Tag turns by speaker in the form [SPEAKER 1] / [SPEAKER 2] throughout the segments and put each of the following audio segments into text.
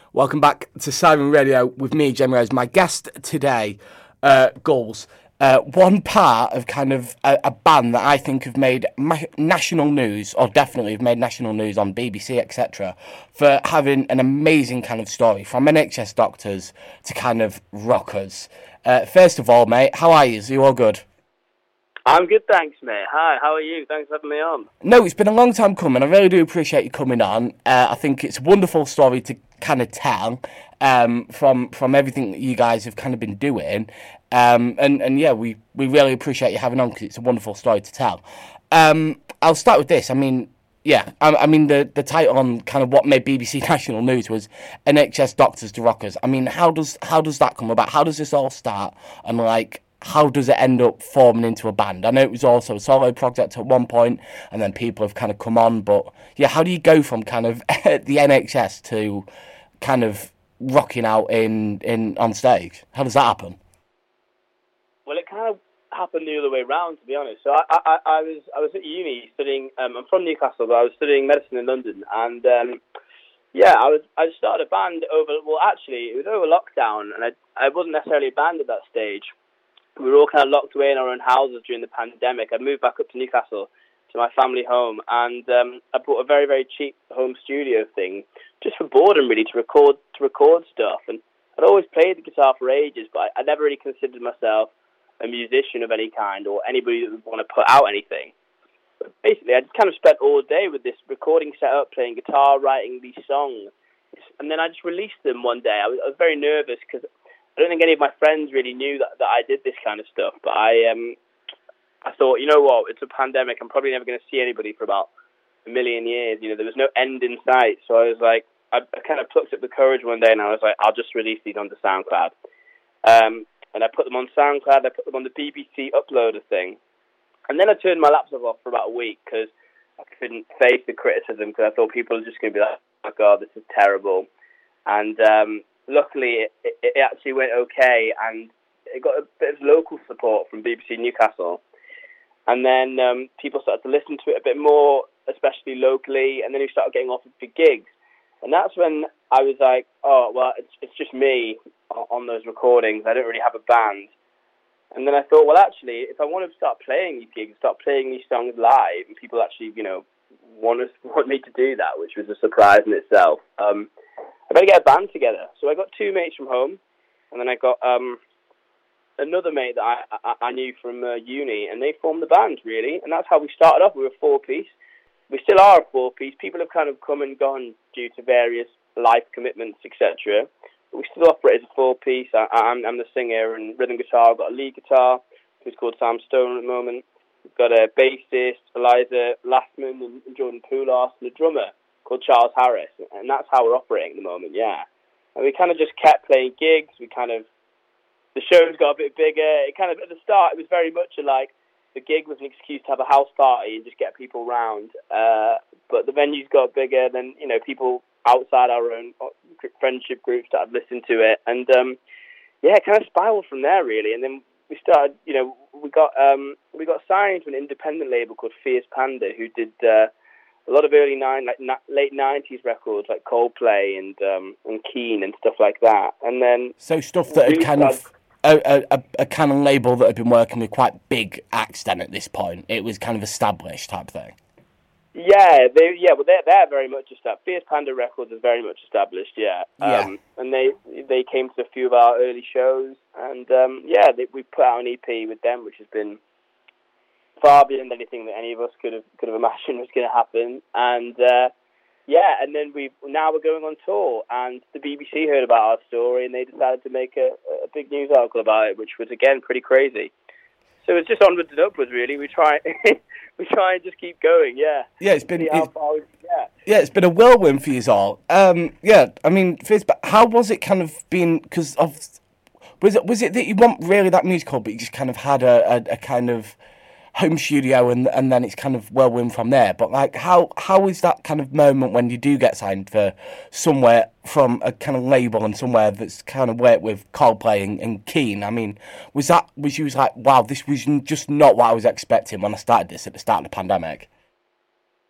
[SPEAKER 1] Welcome back to Siren Radio with me, Jamie Rose. My guest today, Gulls. One part of kind of a band that I think have made national news, or definitely have made national news on BBC, etc., for having an amazing kind of story, from NHS doctors to kind of rockers. First of all, mate, how are you? Are you all good?
[SPEAKER 2] I'm good, thanks, mate. Hi, how are you? Thanks for having me on.
[SPEAKER 1] No, it's been a long time coming. I really do appreciate you coming on. I think it's a wonderful story to kind of tell from everything that you guys have kind of been doing. And yeah, we really appreciate you having on because it's a wonderful story to tell. I'll start with this. I mean, the title on kind of what made BBC National News was NHS Doctors to Rockers. I mean, how does that come about? How does this all start? And like, how does it end up forming into a band? I know it was also a solo project at one point, and then people have kind of come on. But yeah, how do you go from kind of the NHS to kind of rocking out in on stage? How does that happen?
[SPEAKER 2] Well, it kind of happened the other way around, to be honest. So I was at uni studying. I'm from Newcastle, but I was studying medicine in London, and I started a band over. Well, actually, it was over lockdown, and I wasn't necessarily a band at that stage. We were all kind of locked away in our own houses during the pandemic. I moved back up to Newcastle to my family home, and I bought a very, very cheap home studio thing just for boredom, really, to record stuff. And I'd always played the guitar for ages, but I never really considered myself a musician of any kind or anybody that would want to put out anything. But basically, I just kind of spent all day with this recording setup, playing guitar, writing these songs. And then I just released them one day. I was very nervous because I don't think any of my friends really knew that I did this kind of stuff. But I thought, you know what, it's a pandemic. I'm probably never going to see anybody for about a million years. You know, there was no end in sight. So I was like, I kind of plucked up the courage one day and I was like, I'll just release these onto SoundCloud. And I put them on SoundCloud. I put them on the BBC uploader thing. And then I turned my laptop off for about a week because I couldn't face the criticism because I thought people were just going to be like, oh my God, this is terrible. And luckily, it actually went okay, and it got a bit of local support from BBC Newcastle. And then people started to listen to it a bit more, especially locally, and then we started getting offered for gigs. And that's when I was like, oh, well, it's just me on those recordings. I don't really have a band. And then I thought, well, actually, if I want to start playing these gigs, start playing these songs live, and people actually, you know, want me to do that, which was a surprise in itself, I better get a band together. So I got two mates from home, and then I got another mate that I knew from uni, and they formed the band, really. And that's how we started off. We were a four-piece. We still are a four-piece. People have kind of come and gone due to various life commitments, etc. But we still operate as a four-piece. I'm the singer and rhythm guitar. I've got a lead guitar, who's called Sam Stone at the moment. We've got a bassist, Eliza Lastman, and Jordan Poulos, and a drummer called Charles Harris, and that's how we're operating at the moment, yeah. And we kind of just kept playing gigs. The shows got a bit bigger. It kind of, at the start, it was very much like the gig was an excuse to have a house party and just get people round. But the venues got bigger, then, you know, people outside our own friendship group started listening to it. And, it kind of spiraled from there, really. And then we started, you know, we got signed to an independent label called Fierce Panda, who did a lot of late 90s records like Coldplay and Keane and stuff like that. And then
[SPEAKER 1] so stuff that had kind of a kind of label that had been working with quite big acts then at this point. It was kind of established type thing.
[SPEAKER 2] Yeah, they're very much established. Fierce Panda Records is very much established, yeah. And they came to a few of our early shows, and we put out an EP with them, which has been far beyond anything that any of us could have imagined was going to happen. And and then we're going on tour, and the BBC heard about our story, and they decided to make a big news article about it, which was again pretty crazy. So it's just onwards and upwards, really. We try and just keep going. Yeah.
[SPEAKER 1] Yeah, it's been it's been a whirlwind for you all. I mean, but how was it kind of being? Because was it that you weren't really that musical, but you just kind of had a kind of home studio, and then it's kind of whirlwind from there. But like, how is that kind of moment when you do get signed for somewhere from a kind of label and somewhere that's kind of worked with Coldplay and Keane? I mean, was you like, wow, this was just not what I was expecting when I started this at the start of the pandemic?
[SPEAKER 2] Well,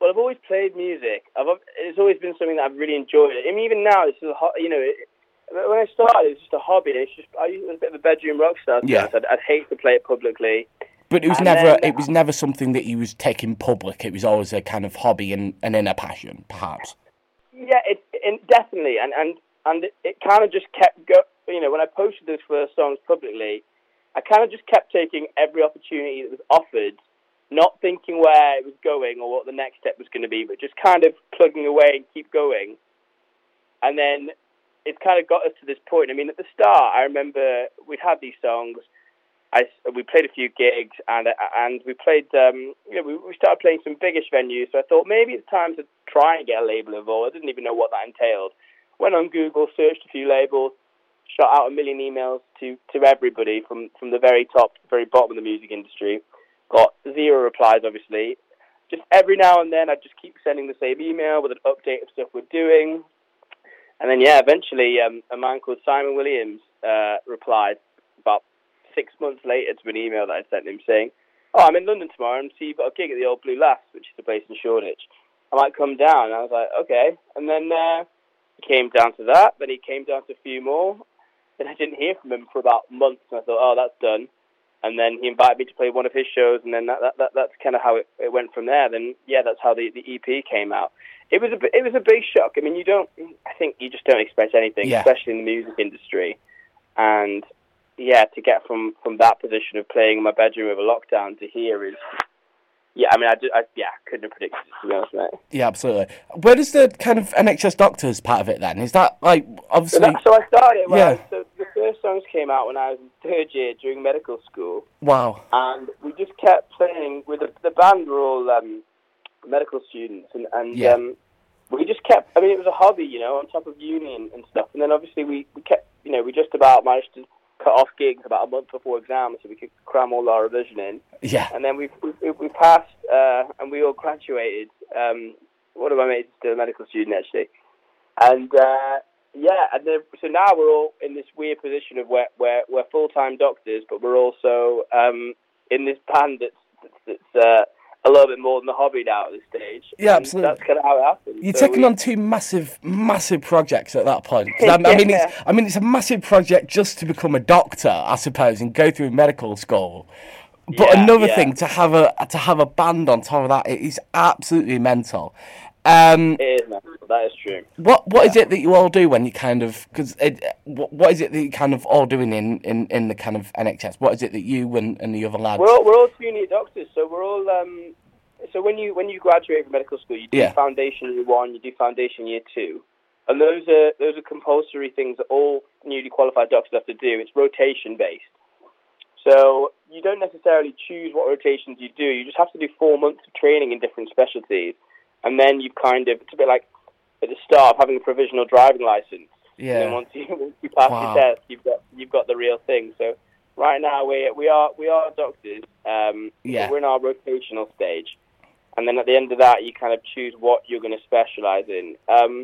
[SPEAKER 2] Well, I've always played music. It's always been something that I've really enjoyed. I mean, even now, it's when I started, it was just a hobby. I was a bit of a bedroom rock star. To be honest. I'd hate to play it publicly.
[SPEAKER 1] But it was never something that you was taking public. It was always a kind of hobby and an inner passion, perhaps.
[SPEAKER 2] Yeah, definitely, and it kind of just kept when I posted those first songs publicly, I kind of just kept taking every opportunity that was offered, not thinking where it was going or what the next step was going to be, but just kind of plugging away and keep going. And then it's kind of got us to this point. I mean, at the start, I remember we'd had these songs. We played a few gigs, and we played. We started playing some biggish venues. So I thought maybe it's time to try and get a label involved. I didn't even know what that entailed. Went on Google, searched a few labels, shot out a million emails to everybody from the very top to the very bottom of the music industry. Got 0 replies, obviously. Just every now and then, I'd just keep sending the same email with an update of stuff we're doing. And then, eventually, a man called Simon Williams replied about 6 months later to an email that I sent him saying, "Oh, I'm in London tomorrow and see you've got a gig at the Old Blue Lass, which is a place in Shoreditch. I might come down." And I was like, okay. And then he came down to that. Then he came down to a few more. Then I didn't hear from him for about months, and I thought, oh, that's done. And then he invited me to play one of his shows, and then that's kind of how it went from there. Then that's how the EP came out. It was a big shock. I mean, I think you just don't expect anything, especially in the music industry. And to get from that position of playing in my bedroom over lockdown to here is, I couldn't have predicted it, to be honest, mate.
[SPEAKER 1] Yeah, absolutely. Where does the kind of NHS Doctors part of it then? Is that like obviously?
[SPEAKER 2] So I started. So the first songs came out when I was in 3rd year during medical school.
[SPEAKER 1] Wow.
[SPEAKER 2] And we just kept playing with the band. Were all medical students, and we just kept. I mean, it was a hobby, on top of uni and stuff. And then obviously we kept. We just about managed to cut off gigs about a month before exams so we could cram all our revision in.
[SPEAKER 1] Yeah.
[SPEAKER 2] And then we passed and we all graduated. One of my mates is still a medical student actually. And and then, so now we're all in this weird position of we're full-time doctors, but we're also in this band that's a little bit more than a hobby now at this stage.
[SPEAKER 1] Yeah, absolutely.
[SPEAKER 2] That's kind of how it happened.
[SPEAKER 1] You're taking on 2 massive projects at that point. I mean, it's a massive project just to become a doctor, I suppose, and go through medical school. But another thing to have a band on top of that, it is absolutely mental.
[SPEAKER 2] It is mental. That is true.
[SPEAKER 1] What is it that you all do when you kind of what is it that you kind of all doing in the kind of NHS? What is it that you and the other lads?
[SPEAKER 2] We're all junior doctors, so we're all so when you graduate from medical school, you do foundation year 1, you do foundation year 2, and those are compulsory things that all newly qualified doctors have to do. It's rotation based, so you don't necessarily choose what rotations you do. You just have to do 4 months of training in different specialties, and then you it's a bit like at the start of having a provisional driving license.
[SPEAKER 1] Yeah.
[SPEAKER 2] And then once you pass your test, you've got the real thing. So right now we are doctors. We're in our rotational stage, and then at the end of that, you kind of choose what you're going to specialize in.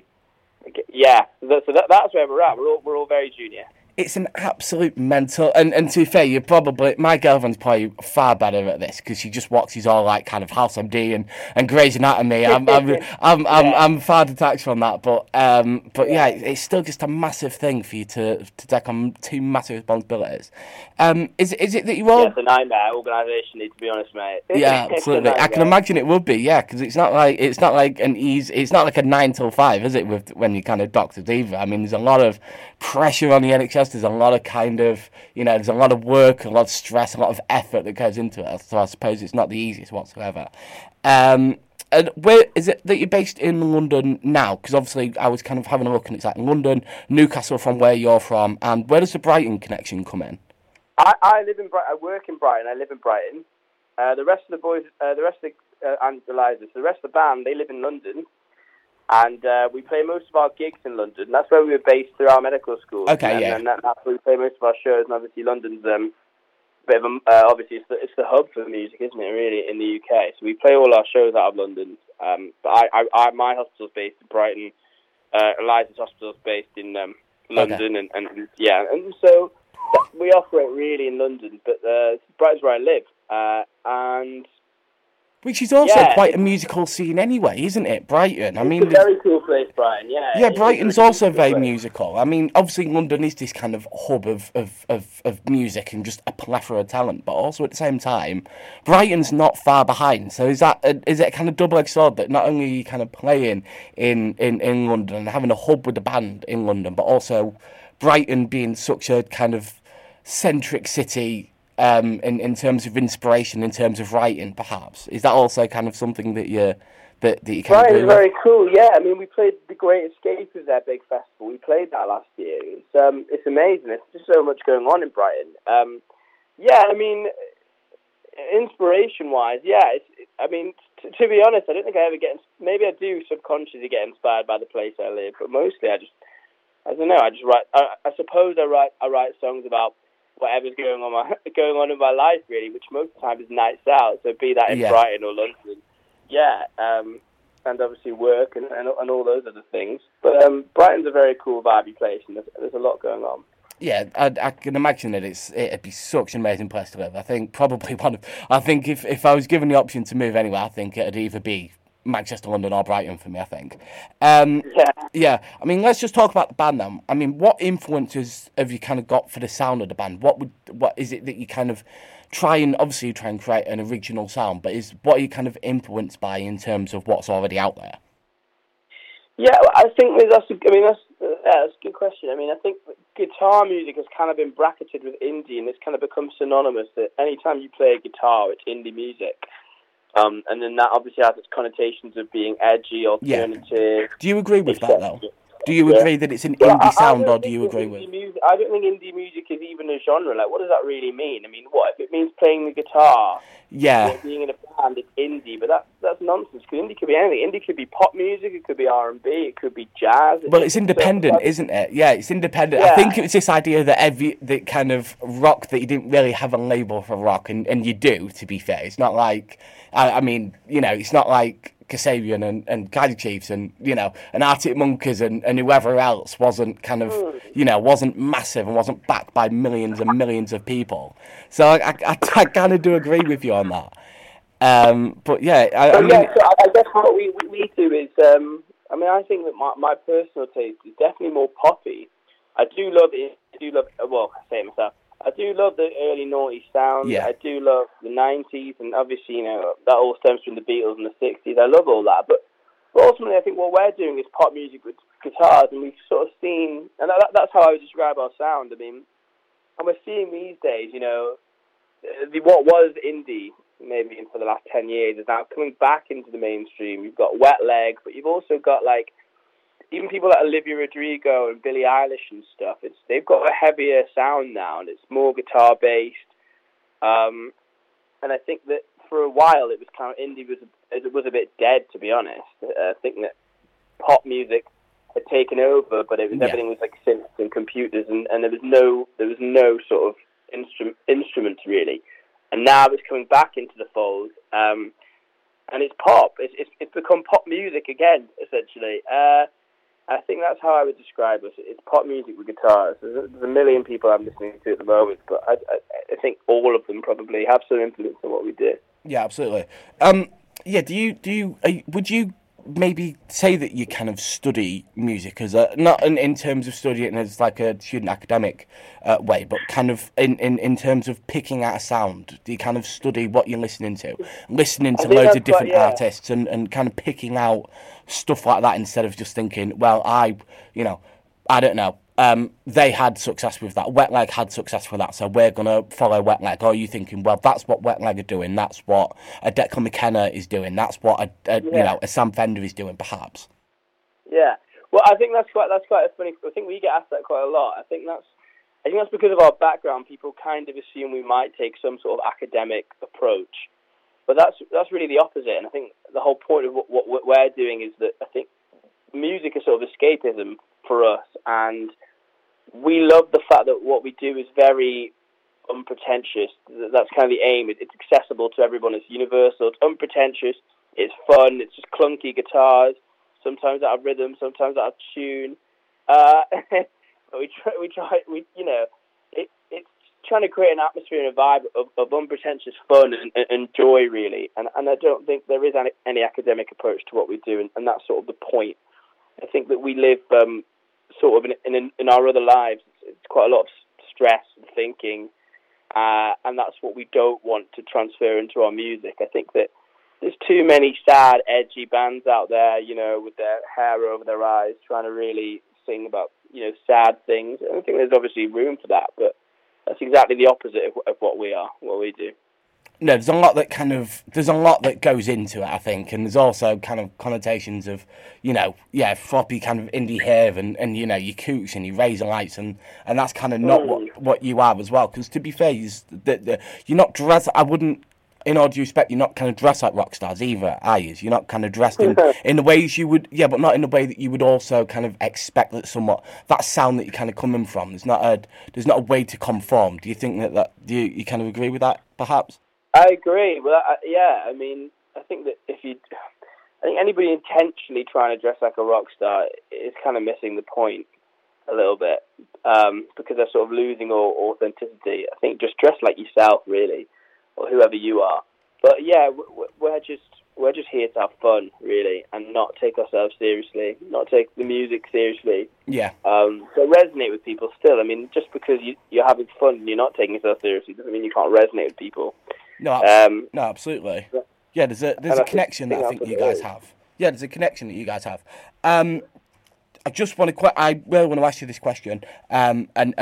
[SPEAKER 2] So that's where we're at. We're all very junior.
[SPEAKER 1] It's an absolute mental, and to be fair, my girlfriend's probably far better at this because she just watches all like kind of House MD and Grey's Anatomy. I'm far detached from that, but it's still just a massive thing for you to take on 2 massive responsibilities. Is it that you all?
[SPEAKER 2] Yeah, it's a nightmare organisation, to be honest, mate.
[SPEAKER 1] Yeah, absolutely. I can imagine it would be, because it's not like it's not like a 9 till 5, is it? When you kind of doctors either. I mean, there's a lot of pressure on the NHS. There's a lot of there's a lot of work, a lot of stress, a lot of effort that goes into it. So I suppose it's not the easiest whatsoever. And where is it that you're based in London now? Because obviously I was kind of having a look, and it's like London, Newcastle from where you're from, and where does the Brighton connection come in?
[SPEAKER 2] I live in Brighton. I work in Brighton. I live in Brighton. The rest of the boys, and Eliza, so the rest of the band, they live in London. And we play most of our gigs in London. That's where we were based through our medical school.
[SPEAKER 1] Okay,
[SPEAKER 2] and that's where we play most of our shows. And obviously, London's a bit of obviously it's the hub for music, isn't it? Really, in the UK. So we play all our shows out of London. But my hospital's based in Brighton. Eliza's hospital's based in London, okay. and so we operate really in London. But Brighton's where I live, and
[SPEAKER 1] Which is also
[SPEAKER 2] Yeah,
[SPEAKER 1] quite a musical scene anyway, isn't it? Brighton. I
[SPEAKER 2] it's
[SPEAKER 1] mean,
[SPEAKER 2] a very cool place, Brian. Yeah,
[SPEAKER 1] yeah,
[SPEAKER 2] it's a
[SPEAKER 1] Brighton's
[SPEAKER 2] really
[SPEAKER 1] also
[SPEAKER 2] cool
[SPEAKER 1] very
[SPEAKER 2] place.
[SPEAKER 1] musical. I mean, obviously London is this kind of hub of music and just a plethora of talent, but also at the same time, Brighton's not far behind. So is it a kind of double-edged sword that not only are you kind of playing in London and having a hub with the band in London, but also Brighton being such a kind of centric city in terms of inspiration, in terms of writing, perhaps? Is that also kind of something that you kind of
[SPEAKER 2] Brighton's
[SPEAKER 1] agree with?
[SPEAKER 2] very cool. Yeah, I mean, we played The Great Escape as their big festival. We played that last year. It's amazing. There's just so much going on in Brighton. Yeah, I mean, inspiration-wise, yeah. I mean, to be honest, I don't think I ever get. Maybe I do subconsciously get inspired by the place I live, but mostly I don't know. I just write. I suppose I write songs about whatever's going on in my life, really, which most of the time is nights out. So be that in
[SPEAKER 1] Yeah.
[SPEAKER 2] Brighton or London, yeah, and obviously work and all those other things. But Brighton's a very cool, vibey place, and there's a lot going on.
[SPEAKER 1] Yeah, I can imagine that it'd be such an amazing place to live. I think probably I think if I was given the option to move anywhere, I think it'd either be Manchester, London, or Brighton for me. I think.
[SPEAKER 2] Yeah.
[SPEAKER 1] Yeah, I mean, let's just talk about the band then. I mean, what influences have you kind of got for the sound of the band? What is it that you kind of try and create an original sound, but what are you kind of influenced by in terms of what's already out there?
[SPEAKER 2] Yeah, well, I think that's a good question. I mean, I think guitar music has kind of been bracketed with indie, and it's kind of become synonymous that anytime you play a guitar, it's indie music. And then that obviously has its connotations of being edgy, alternative.
[SPEAKER 1] Do you agree with that
[SPEAKER 2] etc.
[SPEAKER 1] though? Do you agree that it's an
[SPEAKER 2] Well,
[SPEAKER 1] indie sound,
[SPEAKER 2] don't
[SPEAKER 1] or do
[SPEAKER 2] think
[SPEAKER 1] you
[SPEAKER 2] that
[SPEAKER 1] agree with?
[SPEAKER 2] I don't think indie music is even a genre. Like, what does that really mean? I mean, what if it means playing the guitar?
[SPEAKER 1] Yeah,
[SPEAKER 2] Being in a band, it's indie, but that's nonsense. Because indie could be anything. Indie could be pop music. It could be R&B. It could be jazz.
[SPEAKER 1] well, it's independent, isn't it? Yeah, it's independent. I
[SPEAKER 2] Yeah.
[SPEAKER 1] think it was this idea that that kind of rock that you didn't really have a label for rock, and you do. To be fair, it's not like I mean, it's not like Kasabian and Kaiser Chiefs and and Arctic Monkeys and whoever else wasn't kind of wasn't massive and wasn't backed by millions and millions of people. So I kind of do agree with you on that. But yeah, I mean,
[SPEAKER 2] yeah, so I guess what we do is, I mean, I think that my personal taste is definitely more poppy. I do love it. Well, I say it myself. I do love the early noughty sound.
[SPEAKER 1] Yeah.
[SPEAKER 2] I do love the 90s, and obviously, that all stems from the Beatles and the 60s. I love all that. But ultimately, I think what we're doing is pop music with guitars, and we've sort of seen, and that's how I would describe our sound. I mean, and we're seeing these days, what was indie maybe for the last 10 years is now coming back into the mainstream. You've got Wet Leg, but you've also got even people like Olivia Rodrigo and Billie Eilish and stuff. They've got a heavier sound now, and it's more guitar based. And I think that for a while it was kind of indie was a bit dead, to be honest. I think that pop music had taken over, but everything was like synths and computers, and there was no sort of instruments really. And now it's coming back into the fold, and it's pop. It's become pop music again, essentially. I think that's how I would describe us. It's pop music with guitars. There's a million people I'm listening to at the moment, but I think all of them probably have some influence on what we do.
[SPEAKER 1] Yeah, absolutely. Yeah, would you maybe say that you kind of study music as not in terms of studying it as like a student academic way, but kind of in terms of picking out a sound? Do you kind of study what you're listening to loads of different artists and kind of picking out stuff like that instead of just thinking, well, I don't know. They had success with that. Wet Leg had success with that, so we're gonna follow Wet Leg. Or are you thinking, well, that's what Wet Leg are doing. That's what a Declan McKenna is doing. That's what a Sam Fender is doing, perhaps.
[SPEAKER 2] Yeah. Well, I think that's quite a funny. I think we get asked that quite a lot. I think that's because of our background. People kind of assume we might take some sort of academic approach, but that's really the opposite. And I think the whole point of what we're doing is that I think music is sort of escapism for us, and we love the fact that what we do is very unpretentious. That's kind of the aim. It's accessible to everyone. It's universal. It's unpretentious. It's fun. It's just clunky guitars, sometimes out of rhythm, sometimes out of tune. But it's trying to create an atmosphere and a vibe of unpretentious fun and joy, really. And I don't think there is any academic approach to what we do, and that's sort of the point. I think that we live sort of in our other lives. It's quite a lot of stress and thinking, and that's what we don't want to transfer into our music. I think that there's too many sad, edgy bands out there, you know, with their hair over their eyes, trying to really sing about, you know, sad things. I think there's obviously room for that, but that's exactly the opposite of what we are, what we do.
[SPEAKER 1] No, there's a lot that goes into it, I think, and there's also kind of connotations of, you know, floppy kind of indie hair and you know, your Kooks and your razor lights, and that's kind of not what you are as well. Because to be fair, you're not dressed. I wouldn't, in all due respect, you're not kind of dressed like rock stars either, are you? You're not kind of dressed in the ways you would, but not in the way that you would also kind of expect that sound that you're kind of coming from. There's not a way to conform. Do you think that do you kind of agree with that, perhaps?
[SPEAKER 2] I agree. Well, I mean, I think that I think anybody intentionally trying to dress like a rock star is kind of missing the point a little bit, because they're sort of losing all authenticity. I think just dress like yourself, really, or whoever you are. But yeah, we're just here to have fun, really, and not take ourselves seriously, not take the music seriously.
[SPEAKER 1] Yeah.
[SPEAKER 2] So resonate with people still. I mean, just because you're having fun and you're not taking yourself seriously doesn't mean you can't resonate with people.
[SPEAKER 1] No, absolutely. Yeah, there's a connection that I think you guys have. Yeah, there's a connection that you guys have. I really want to ask you this question, and then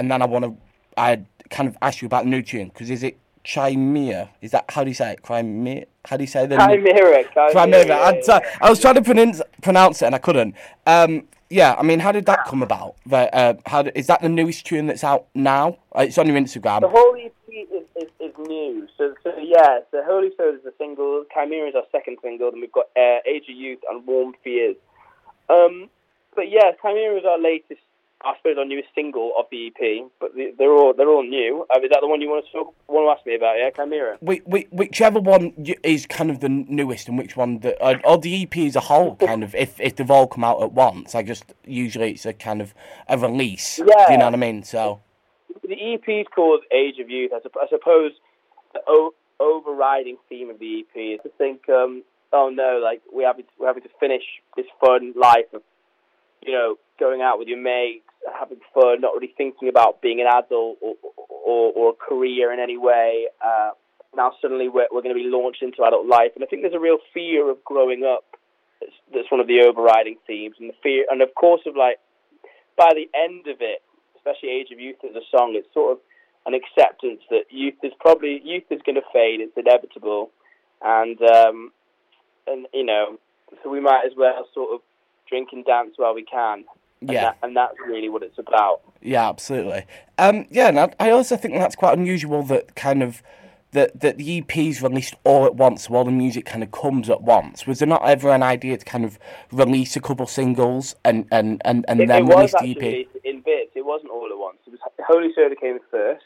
[SPEAKER 1] I kind of ask you about the new tune, because is it Chimera? Is that, how do you say it? Chimera? How do you say the
[SPEAKER 2] Chimera?
[SPEAKER 1] Chimera. I was trying to pronounce it and I couldn't. Yeah, I mean, how did that come about? Is that the newest tune that's out now? It's on your Instagram.
[SPEAKER 2] The whole EP is new. So Holy Soul is the single, Chimera is our second single, then we've got Age of Youth and Warm Fears. But yeah, Chimera is our latest, I suppose, our newest single of the EP. But they're all new. Is that the one you want to ask me about? Yeah, Chimera.
[SPEAKER 1] Whichever one is kind of the newest, and which one or the EP as a whole, kind of, if they've all come out at once. Usually it's a kind of a release.
[SPEAKER 2] Yeah.
[SPEAKER 1] Do you know what I mean? So
[SPEAKER 2] the EP is called Age of Youth. I suppose the overriding theme of the EP is to think, oh no, like we're having to finish this fun life of, you know, going out with your mates, having fun, not really thinking about being an adult or a career in any way. Now suddenly we're going to be launched into adult life, and I think there's a real fear of growing up. That's one of the overriding themes, and the fear, and of course, of like by the end of it, especially Age of Youth as a song, it's sort of an acceptance that youth is going to fade. It's inevitable, and you know, so we might as well sort of drink and dance while we can. And that's really what it's about. Yeah,
[SPEAKER 1] absolutely. And I also think that's quite unusual that kind of that the EP's released all at once, while the music kind of comes at once. Was there not ever an idea to kind of release a couple singles and then release the EP?
[SPEAKER 2] It was in bits. It wasn't all at once. It was Holy Soda came first,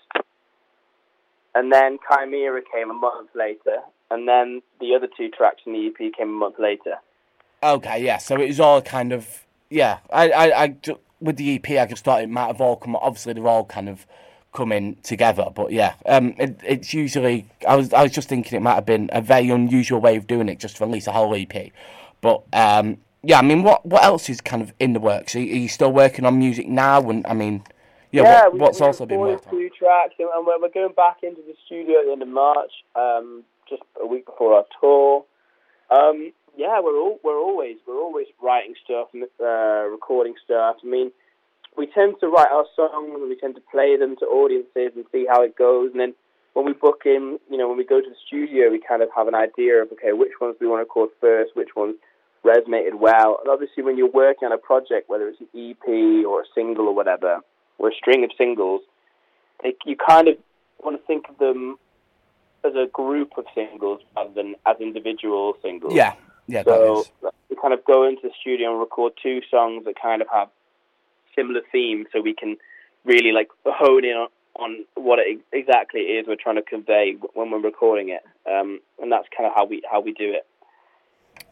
[SPEAKER 2] and then Chimera came a month later, and then the other two tracks in the EP came a month later.
[SPEAKER 1] Okay, yeah. So it was all kind of, yeah. I with the EP, I just thought it might have all come. Obviously, they're all kind of coming together, but yeah. It's usually, I was just thinking it might have been a very unusual way of doing it, just to release a whole EP. But yeah, I mean, what else is kind of in the works? Are you still working on music now? And I mean, what's also been worked on?
[SPEAKER 2] Two tracks, and we're going back into the studio at the end of March, just a week before our tour. Yeah, we're always writing stuff and recording stuff. I mean, we tend to write our songs and we tend to play them to audiences and see how it goes. And then when we book in, you know, when we go to the studio, we kind of have an idea of, okay, which ones we want to record first, which ones resonated well. And obviously when you're working on a project, whether it's an EP or a single or whatever, or a string of singles, you kind of want to think of them as a group of singles rather than as individual singles.
[SPEAKER 1] Yeah,
[SPEAKER 2] so we kind of go into the studio and record two songs that kind of have similar themes, so we can really like hone in on what it exactly is we're trying to convey when we're recording it, and that's kind of how we do it.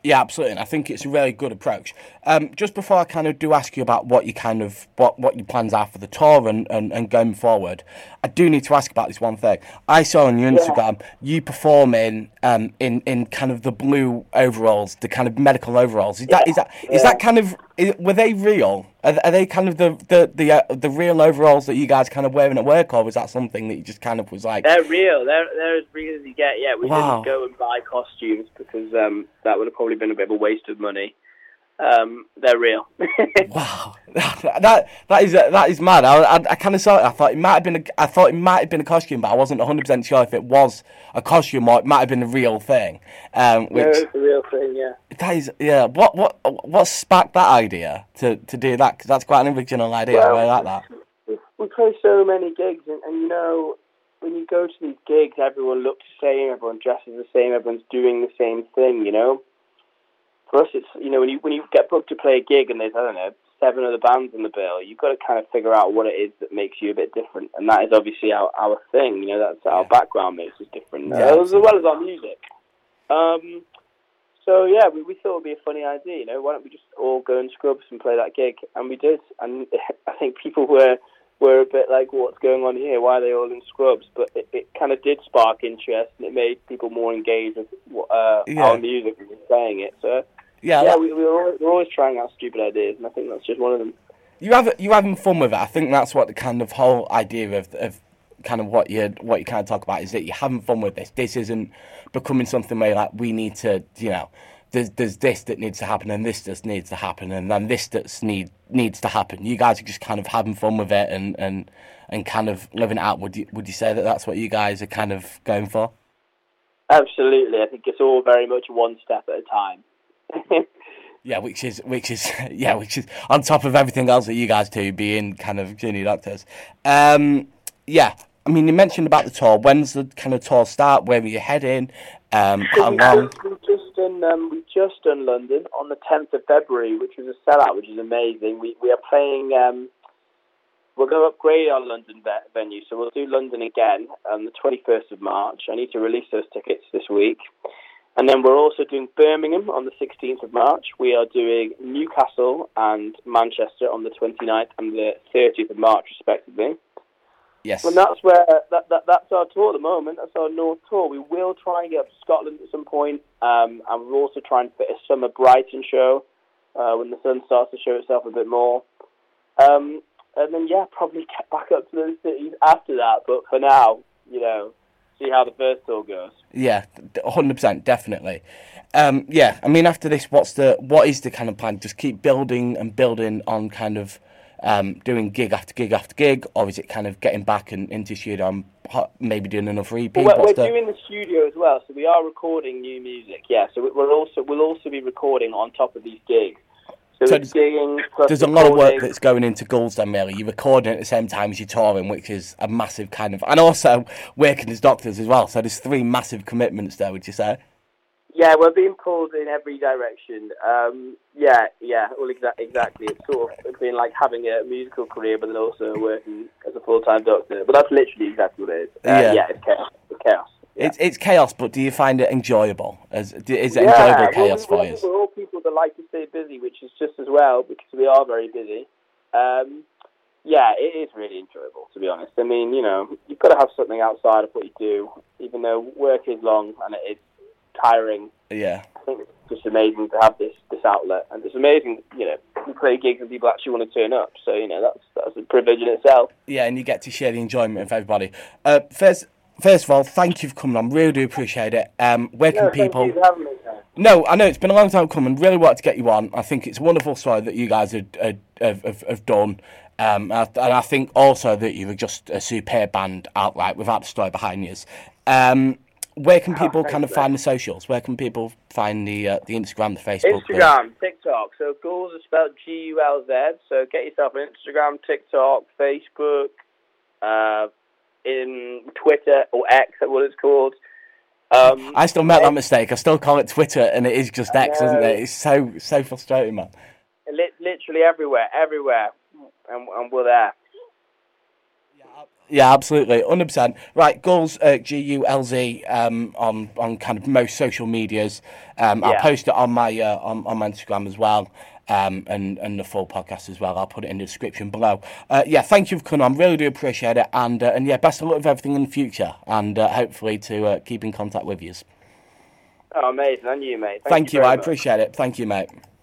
[SPEAKER 1] Yeah, absolutely. And I think it's a really good approach. Just before I kind of do ask you about what you kind of what your plans are for the tour and going forward, I do need to ask about this one thing. I saw on your Instagram you performing in kind of the blue overalls, the kind of medical overalls. Is that kind of, were they real? Are they kind of the real overalls that you guys kind of wearing at work, or was that something that you just kind of was like?
[SPEAKER 2] They're real. They're as real as you get. Yeah, we didn't go and buy costumes because that would have probably been a bit of a waste of money. They're real.
[SPEAKER 1] Wow, that is mad. I kind of saw it. I thought it might have been a costume, but I wasn't 100% sure if it was a costume or it might have been a real thing.
[SPEAKER 2] No, it's a real thing. Yeah.
[SPEAKER 1] That is, yeah. What sparked that idea to do that? Because that's quite an original idea.
[SPEAKER 2] Well,
[SPEAKER 1] I like that.
[SPEAKER 2] We play so many gigs, and you know, when you go to these gigs, everyone looks the same, everyone dresses the same, everyone's doing the same thing. You know, for us, it's, you know, when you get booked to play a gig and there's, I don't know, 7 other bands on the bill, you've got to kind of figure out what it is that makes you a bit different, and that is obviously our thing. You know, that's our background makes us different, as well as our music. So yeah, we thought it would be a funny idea. You know, why don't we just all go in scrubs and play that gig? And we did, and I think people were a bit like, what's going on here? Why are they all in scrubs? But it kind of did spark interest, and it made people more engaged with our music and playing it. So we're always trying out stupid ideas, and I think that's just one of them.
[SPEAKER 1] You're having fun with it. I think that's what the kind of whole idea of kind of what you kind of talk about is that you're having fun with this. This isn't becoming something where like we need to, you know, there's this that needs to happen and this just needs to happen and then this that's needs to happen. You guys are just kind of having fun with it and kind of living it out. Would you say that that's what you guys are kind of going for?
[SPEAKER 2] Absolutely. I think it's all very much one step at a time.
[SPEAKER 1] Yeah, which is on top of everything else that you guys do, being kind of junior doctors. Yeah, I mean, you mentioned about the tour. When's the kind of tour start? Where are you heading? How long?
[SPEAKER 2] We've just done London on the 10th of February, which was a sellout, which is amazing. We are playing. We're going to upgrade our London venue, so we'll do London again on the 21st of March. I need to release those tickets this week. And then we're also doing Birmingham on the 16th of March. We are doing Newcastle and Manchester on the 29th and the 30th of March, respectively.
[SPEAKER 1] Yes.
[SPEAKER 2] And that's where that's our tour at the moment. That's our North tour. We will try and get up to Scotland at some point, and we'll also try and fit a summer Brighton show when the sun starts to show itself a bit more. And then probably get back up to those cities after that. But for now, you know, see how the first tour goes.
[SPEAKER 1] Yeah, 100%, definitely. I mean, after this, what is the kind of plan? Just keep building and building on kind of doing gig after gig after gig, or is it kind of getting back and into studio and maybe doing another EP?
[SPEAKER 2] Well, we're doing the studio as well, so we are recording new music. Yeah, so we'll also be recording on top of these gigs. So
[SPEAKER 1] there's a lot of work that's going into Gulls then, really. You're recording at the same time as you're touring, which is a massive kind of, and also working as doctors as well. So there's 3 massive commitments there, would you say?
[SPEAKER 2] Yeah, we're being pulled in every direction. Well, exactly. It's sort of been like having a musical career, but then also working as a full-time doctor. But that's literally exactly what it is. It's chaos. It's chaos. Yeah.
[SPEAKER 1] It's chaos, but do you find it enjoyable? Is it enjoyable chaos for you?
[SPEAKER 2] We're all people that like to stay busy, which is just as well, because we are very busy. It is really enjoyable, to be honest. I mean, you know, you've got to have something outside of what you do, even though work is long and it is tiring.
[SPEAKER 1] Yeah.
[SPEAKER 2] I think it's just amazing to have this outlet, and it's amazing, you know, we play gigs and people actually want to turn up, so, you know, that's a privilege in itself.
[SPEAKER 1] Yeah, and you get to share the enjoyment with everybody. First of all, thank you for coming on. Really do appreciate it. Where can people?
[SPEAKER 2] Thank you for having me, man.
[SPEAKER 1] No, I know it's been a long time coming. Really wanted to get you on. I think it's a wonderful story that you guys have done. And I think also that you're just a superb band outright without the story behind you. Where can people kind of find the socials? Where can people find the Instagram, the Facebook?
[SPEAKER 2] Instagram, TikTok. So Gulls is spelled Gulz. So get yourself an Instagram, TikTok, Facebook, in Twitter or X, what it's called.
[SPEAKER 1] I still make that mistake. I still call it Twitter, and it is just X, isn't it? It's so frustrating, man.
[SPEAKER 2] Literally everywhere, and we're there.
[SPEAKER 1] Yeah, absolutely, 100%. Right, Gulz, Gulz, on kind of most social medias. I'll post it on my on my Instagram as well, and the full podcast as well. I'll put it in the description below. Yeah, thank you for coming on. Really do appreciate it, and yeah, best of luck with everything in the future, and hopefully to keep in contact with you.
[SPEAKER 2] Oh, amazing, and you, mate.
[SPEAKER 1] Thank you. I
[SPEAKER 2] much.
[SPEAKER 1] appreciate it. Thank you, mate.